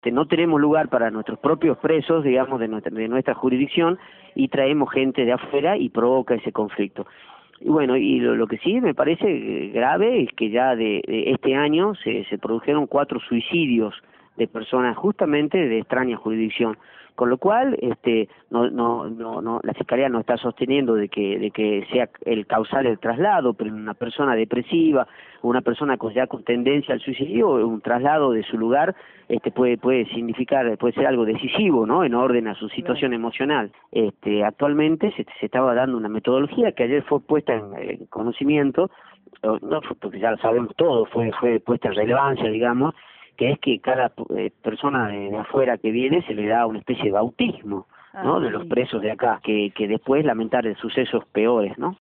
no tenemos lugar para nuestros propios presos, digamos, de nuestra jurisdicción, y traemos gente de afuera y provoca ese conflicto. Y bueno, y lo que sí me parece grave es que ya de este año se produjeron 4 suicidios de personas justamente de extraña jurisdicción, con lo cual la Fiscalía no está sosteniendo de que sea el causal el traslado, pero una persona depresiva, una persona con tendencia al suicidio, un traslado de su lugar puede significar, puede ser algo decisivo, ¿no?, en orden a su situación emocional. Actualmente se estaba dando una metodología que ayer fue puesta en conocimiento, no, porque ya lo sabemos todo, fue puesta en relevancia, digamos, que es que cada persona de afuera que viene se le da una especie de bautismo, ¿no?, de los presos de acá, que después lamentar sucesos peores, ¿no?